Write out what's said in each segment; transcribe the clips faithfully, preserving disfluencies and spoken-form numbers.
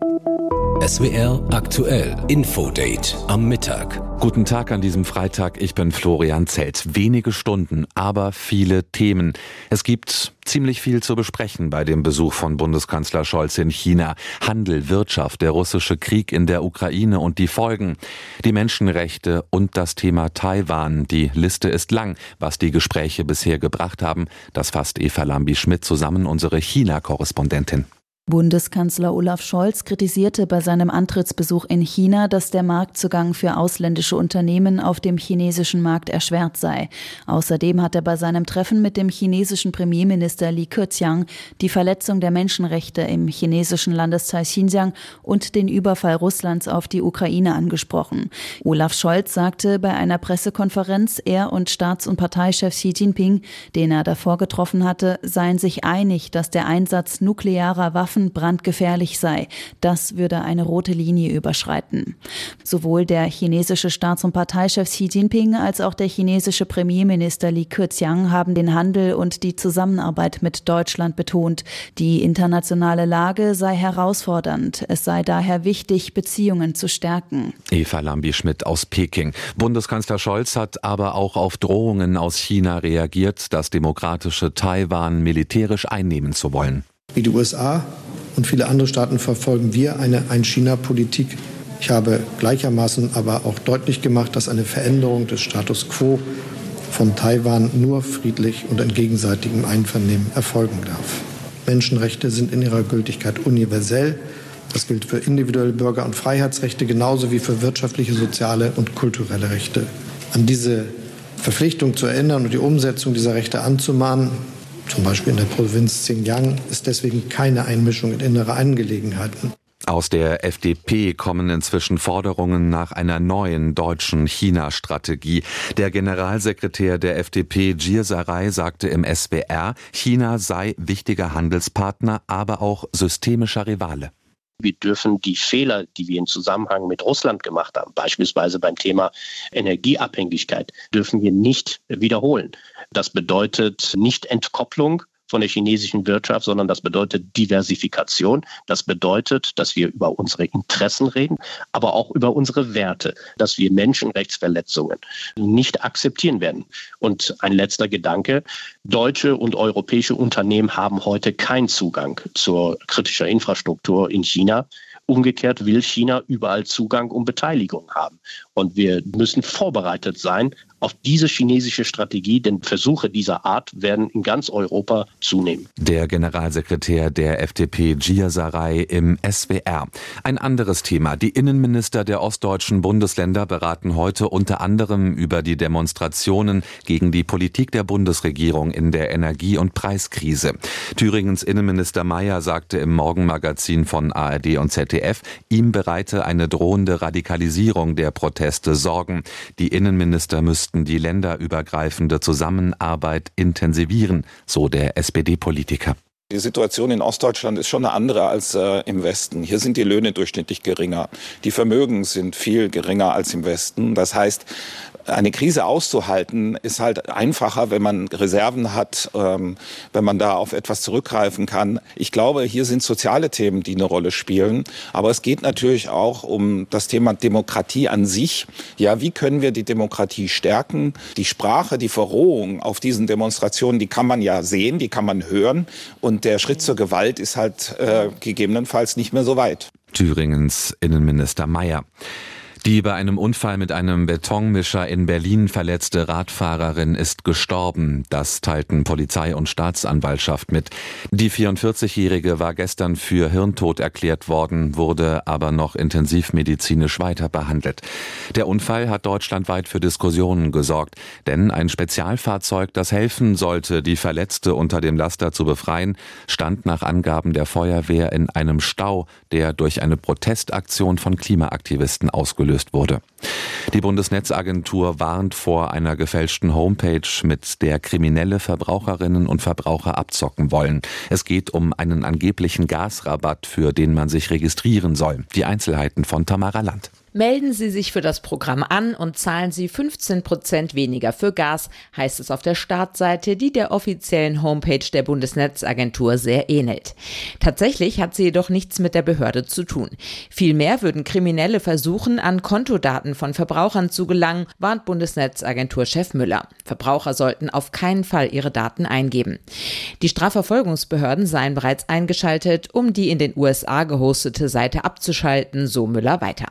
S W R aktuell Infodate am Mittag. Guten Tag an diesem Freitag, ich bin Florian Zelt. Wenige Stunden, aber viele Themen. Es gibt ziemlich viel zu besprechen bei dem Besuch von Bundeskanzler Scholz in China. Handel, Wirtschaft, der russische Krieg in der Ukraine und die Folgen, die Menschenrechte und das Thema Taiwan. Die Liste ist lang, was die Gespräche bisher gebracht haben. Das fasst Eva Lambi-Schmidt zusammen, unsere China-Korrespondentin. Bundeskanzler Olaf Scholz kritisierte bei seinem Antrittsbesuch in China, dass der Marktzugang für ausländische Unternehmen auf dem chinesischen Markt erschwert sei. Außerdem hat er bei seinem Treffen mit dem chinesischen Premierminister Li Keqiang die Verletzung der Menschenrechte im chinesischen Landesteil Xinjiang und den Überfall Russlands auf die Ukraine angesprochen. Olaf Scholz sagte bei einer Pressekonferenz, er und Staats- und Parteichef Xi Jinping, den er davor getroffen hatte, seien sich einig, dass der Einsatz nuklearer Waffen brandgefährlich sei. Das würde eine rote Linie überschreiten. Sowohl der chinesische Staats- und Parteichef Xi Jinping als auch der chinesische Premierminister Li Keqiang haben den Handel und die Zusammenarbeit mit Deutschland betont. Die internationale Lage sei herausfordernd. Es sei daher wichtig, Beziehungen zu stärken. Eva Lambi-Schmidt aus Peking. Bundeskanzler Scholz hat aber auch auf Drohungen aus China reagiert, das demokratische Taiwan militärisch einnehmen zu wollen. Wie die U S A und viele andere Staaten verfolgen wir eine Ein-China-Politik. Ich habe gleichermaßen aber auch deutlich gemacht, dass eine Veränderung des Status quo von Taiwan nur friedlich und in gegenseitigem Einvernehmen erfolgen darf. Menschenrechte sind in ihrer Gültigkeit universell. Das gilt für individuelle Bürger- und Freiheitsrechte genauso wie für wirtschaftliche, soziale und kulturelle Rechte. An diese Verpflichtung zu erinnern und die Umsetzung dieser Rechte anzumahnen, zum Beispiel in der Provinz Xinjiang, ist deswegen keine Einmischung in innere Angelegenheiten. Aus der F D P kommen inzwischen Forderungen nach einer neuen deutschen China-Strategie. Der Generalsekretär der F D P, Gir Sarai, sagte im S W R, China sei wichtiger Handelspartner, aber auch systemischer Rivale. Wir dürfen die Fehler, die wir im Zusammenhang mit Russland gemacht haben, beispielsweise beim Thema Energieabhängigkeit, dürfen wir nicht wiederholen. Das bedeutet nicht Entkopplung von der chinesischen Wirtschaft, sondern das bedeutet Diversifikation. Das bedeutet, dass wir über unsere Interessen reden, aber auch über unsere Werte, dass wir Menschenrechtsverletzungen nicht akzeptieren werden. Und ein letzter Gedanke: Deutsche und europäische Unternehmen haben heute keinen Zugang zur kritischen Infrastruktur in China. Umgekehrt will China überall Zugang und Beteiligung haben. Und wir müssen vorbereitet sein auf diese chinesische Strategie, denn Versuche dieser Art werden in ganz Europa zunehmen. Der Generalsekretär der F D P, Gir Sarai, im S W R. Ein anderes Thema. Die Innenminister der ostdeutschen Bundesländer beraten heute unter anderem über die Demonstrationen gegen die Politik der Bundesregierung in der Energie- und Preiskrise. Thüringens Innenminister Mayer sagte im Morgenmagazin von A R D und Z D F, ihm bereite eine drohende Radikalisierung der Proteste Sorgen. Die Innenminister müssten die länderübergreifende Zusammenarbeit intensivieren, so der S P D-Politiker. Die Situation in Ostdeutschland ist schon eine andere als äh, im Westen. Hier sind die Löhne durchschnittlich geringer. Die Vermögen sind viel geringer als im Westen. Das heißt, eine Krise auszuhalten ist halt einfacher, wenn man Reserven hat, ähm, wenn man da auf etwas zurückgreifen kann. Ich glaube, hier sind soziale Themen, die eine Rolle spielen. Aber es geht natürlich auch um das Thema Demokratie an sich. Ja, wie können wir die Demokratie stärken? Die Sprache, die Verrohung auf diesen Demonstrationen, die kann man ja sehen, die kann man hören. Und der Schritt zur Gewalt ist halt äh, gegebenenfalls nicht mehr so weit. Thüringens Innenminister Mayer. Die bei einem Unfall mit einem Betonmischer in Berlin verletzte Radfahrerin ist gestorben. Das teilten Polizei und Staatsanwaltschaft mit. Die vierundvierzigjährige war gestern für Hirntod erklärt worden, wurde aber noch intensivmedizinisch weiter behandelt. Der Unfall hat deutschlandweit für Diskussionen gesorgt, denn ein Spezialfahrzeug, das helfen sollte, die Verletzte unter dem Laster zu befreien, stand nach Angaben der Feuerwehr in einem Stau, der durch eine Protestaktion von Klimaaktivisten ausgelöst wurde. Die Bundesnetzagentur warnt vor einer gefälschten Homepage, mit der kriminelle Verbraucherinnen und Verbraucher abzocken wollen. Es geht um einen angeblichen Gasrabatt, für den man sich registrieren soll. Die Einzelheiten von Tamara Land. Melden Sie sich für das Programm an und zahlen Sie fünfzehn Prozent weniger für Gas, heißt es auf der Startseite, die der offiziellen Homepage der Bundesnetzagentur sehr ähnelt. Tatsächlich hat sie jedoch nichts mit der Behörde zu tun. Vielmehr würden Kriminelle versuchen, an Kontodaten von Verbrauchern zu gelangen, warnt Bundesnetzagentur-Chef Müller. Verbraucher sollten auf keinen Fall ihre Daten eingeben. Die Strafverfolgungsbehörden seien bereits eingeschaltet, um die in den U S A gehostete Seite abzuschalten, so Müller weiter.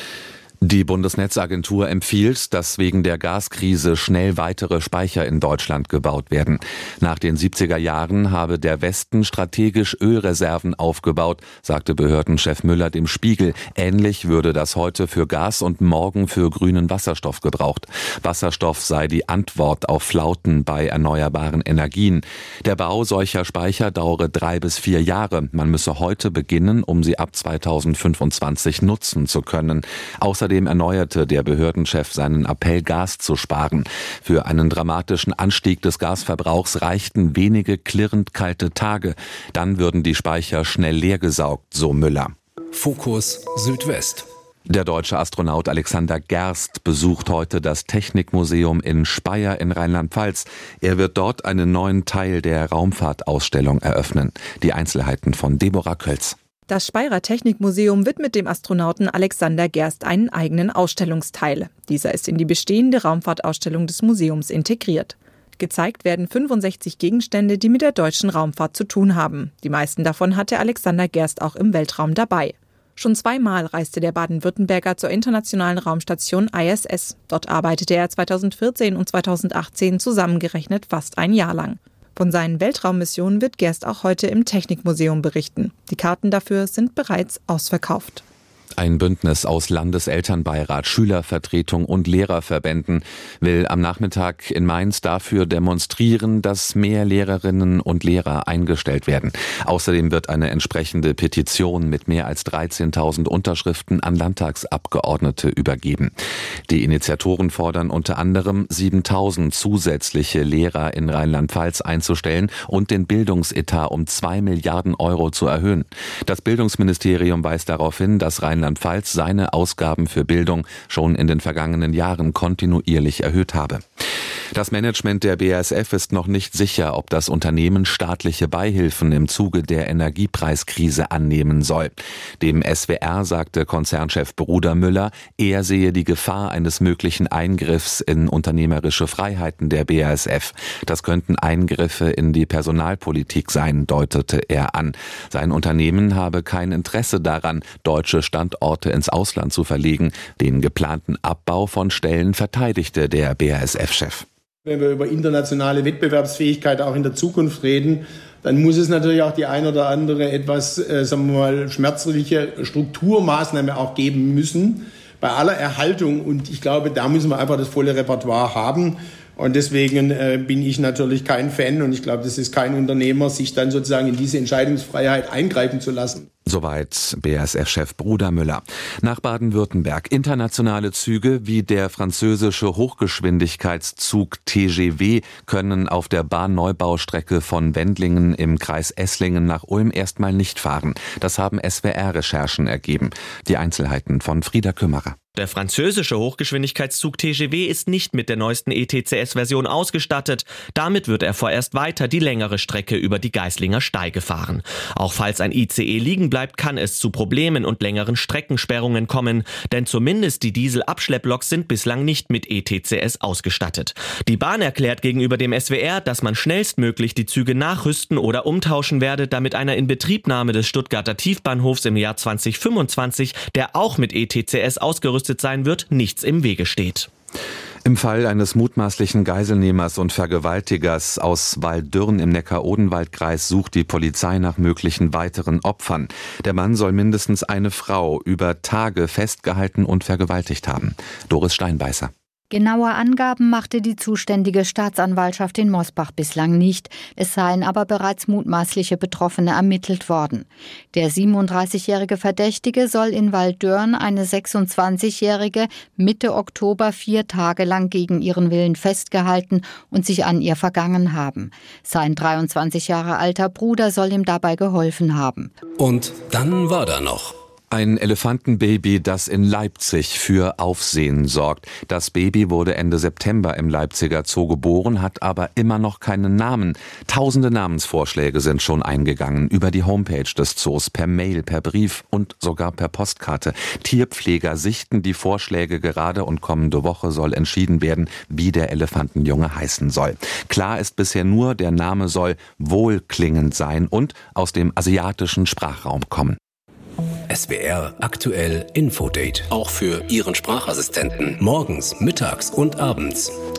Die Bundesnetzagentur empfiehlt, dass wegen der Gaskrise schnell weitere Speicher in Deutschland gebaut werden. Nach den siebziger Jahren habe der Westen strategisch Ölreserven aufgebaut, sagte Behördenchef Müller dem Spiegel. Ähnlich würde das heute für Gas und morgen für grünen Wasserstoff gebraucht. Wasserstoff sei die Antwort auf Flauten bei erneuerbaren Energien. Der Bau solcher Speicher dauere drei bis vier Jahre. Man müsse heute beginnen, um sie ab zweitausendfünfundzwanzig nutzen zu können. Außerdem Außerdem erneuerte der Behördenchef seinen Appell, Gas zu sparen. Für einen dramatischen Anstieg des Gasverbrauchs reichten wenige klirrend kalte Tage. Dann würden die Speicher schnell leergesaugt, so Müller. Fokus Südwest. Der deutsche Astronaut Alexander Gerst besucht heute das Technikmuseum in Speyer in Rheinland-Pfalz. Er wird dort einen neuen Teil der Raumfahrtausstellung eröffnen. Die Einzelheiten von Deborah Kölz. Das Speyerer Technikmuseum widmet dem Astronauten Alexander Gerst einen eigenen Ausstellungsteil. Dieser ist in die bestehende Raumfahrtausstellung des Museums integriert. Gezeigt werden fünfundsechzig Gegenstände, die mit der deutschen Raumfahrt zu tun haben. Die meisten davon hatte Alexander Gerst auch im Weltraum dabei. Schon zweimal reiste der Baden-Württemberger zur internationalen Raumstation I S S. Dort arbeitete er zweitausendvierzehn und zweitausendachtzehn zusammengerechnet fast ein Jahr lang. Von seinen Weltraummissionen wird Gerst auch heute im Technikmuseum berichten. Die Karten dafür sind bereits ausverkauft. Ein Bündnis aus Landeselternbeirat, Schülervertretung und Lehrerverbänden will am Nachmittag in Mainz dafür demonstrieren, dass mehr Lehrerinnen und Lehrer eingestellt werden. Außerdem wird eine entsprechende Petition mit mehr als dreizehntausend Unterschriften an Landtagsabgeordnete übergeben. Die Initiatoren fordern unter anderem, siebentausend zusätzliche Lehrer in Rheinland-Pfalz einzustellen und den Bildungsetat um zwei Milliarden Euro zu erhöhen. Das Bildungsministerium weist darauf hin, dass Rheinland Rheinland-Pfalz seine Ausgaben für Bildung schon in den vergangenen Jahren kontinuierlich erhöht habe. Das Management der B A S F ist noch nicht sicher, ob das Unternehmen staatliche Beihilfen im Zuge der Energiepreiskrise annehmen soll. Dem S W R sagte Konzernchef Bruder Müller, er sehe die Gefahr eines möglichen Eingriffs in unternehmerische Freiheiten der B A S F. Das könnten Eingriffe in die Personalpolitik sein, deutete er an. Sein Unternehmen habe kein Interesse daran, deutsche Standorte ins Ausland zu verlegen. Den geplanten Abbau von Stellen verteidigte der B A S F-Chef. Wenn wir über internationale Wettbewerbsfähigkeit auch in der Zukunft reden, dann muss es natürlich auch die ein oder andere etwas, äh, sagen wir mal, schmerzliche Strukturmaßnahme auch geben müssen bei aller Erhaltung. Und ich glaube, da müssen wir einfach das volle Repertoire haben. Und deswegen äh, bin ich natürlich kein Fan und ich glaube, das ist kein Unternehmer, sich dann sozusagen in diese Entscheidungsfreiheit eingreifen zu lassen. Soweit B A S F-Chef Bruder Müller. Nach Baden-Württemberg. Internationale Züge wie der französische Hochgeschwindigkeitszug T G V können auf der Bahnneubau-Strecke von Wendlingen im Kreis Esslingen nach Ulm erstmal nicht fahren. Das haben S W R-Recherchen ergeben. Die Einzelheiten von Frieda Kümmerer. Der französische Hochgeschwindigkeitszug T G V ist nicht mit der neuesten E T C S-Version ausgestattet. Damit wird er vorerst weiter die längere Strecke über die Geislinger Steige fahren. Auch falls ein I C E liegen bleibt, kann es zu Problemen und längeren Streckensperrungen kommen. Denn zumindest die Diesel-Abschlepploks sind bislang nicht mit E T C S ausgestattet. Die Bahn erklärt gegenüber dem S W R, dass man schnellstmöglich die Züge nachrüsten oder umtauschen werde, damit einer Inbetriebnahme des Stuttgarter Tiefbahnhofs im Jahr zweitausendfünfundzwanzig, der auch mit E T C S ausgerüstet sein wird, nichts im Wege steht. Im Fall eines mutmaßlichen Geiselnehmers und Vergewaltigers aus Waldürn im Neckar-Odenwald-Kreis sucht die Polizei nach möglichen weiteren Opfern. Der Mann soll mindestens eine Frau über Tage festgehalten und vergewaltigt haben. Doris Steinbeißer. Genaue Angaben machte die zuständige Staatsanwaltschaft in Mosbach bislang nicht. Es seien aber bereits mutmaßliche Betroffene ermittelt worden. Der siebenunddreißigjährige Verdächtige soll in Waldürn eine sechsundzwanzigjährige Mitte Oktober vier Tage lang gegen ihren Willen festgehalten und sich an ihr vergangen haben. Sein dreiundzwanzig Jahre alter Bruder soll ihm dabei geholfen haben. Und dann war da noch Ein Elefantenbaby, das in Leipzig für Aufsehen sorgt. Das Baby wurde Ende September im Leipziger Zoo geboren, hat aber immer noch keinen Namen. Tausende Namensvorschläge sind schon eingegangen über die Homepage des Zoos, per Mail, per Brief und sogar per Postkarte. Tierpfleger sichten die Vorschläge gerade und kommende Woche soll entschieden werden, wie der Elefantenjunge heißen soll. Klar ist bisher nur, der Name soll wohlklingend sein und aus dem asiatischen Sprachraum kommen. S W R aktuell Infodate. Auch für Ihren Sprachassistenten. Morgens, mittags und abends.